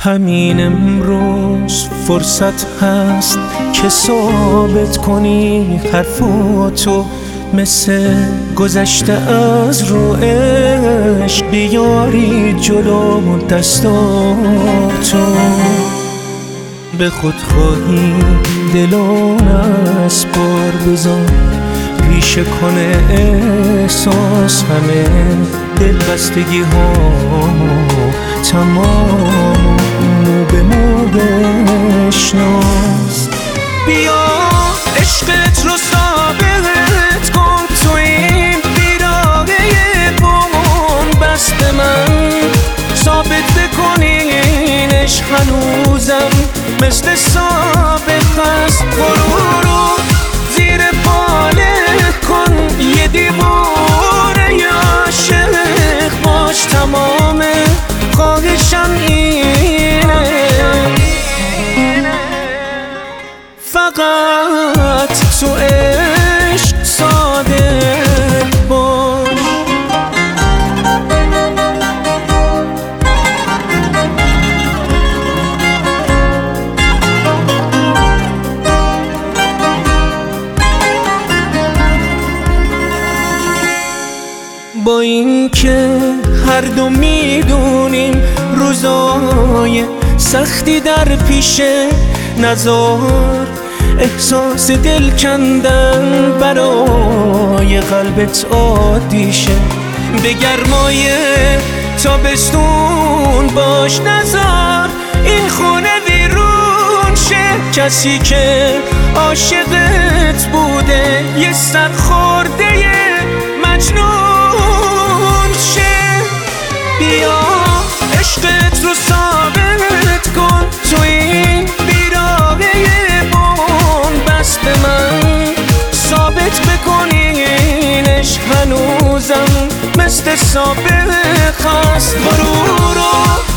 همین امروز فرصت هست که ثابت کنی حرفاتو، مثل گذشته از رو عشق بیاری جلو دستاتو. به خودخواهی دلان از بار بذار، ریشه کنه احساس همه دلبستگی ها تمام، مو به مو بشناس. بیا عشقت رو ثابت کن تو این بیراقه بمون، بس به من ثابت بکنینش هنوزم مثل سابق هست. برو رو زیر پاله کن، یه دیواره یا عاشق باش، تمام خواهشم اینه، فقط تو عشق صادق باش. با اینکه هر دو میدونیم روزای سختی در پیشه، نذار احساس دل کندن برای قلبت عادی شه. به گرمای تابستون باش، نذار این خونه ویرون شه. کسی که عاشقت بوده یه سرخورده مجنون شه. بیا عشقت رو ثابت کن تو این بیراقه بمون، بس به من ثابت بکنینش هنوزم مثل سابق هست. برو رو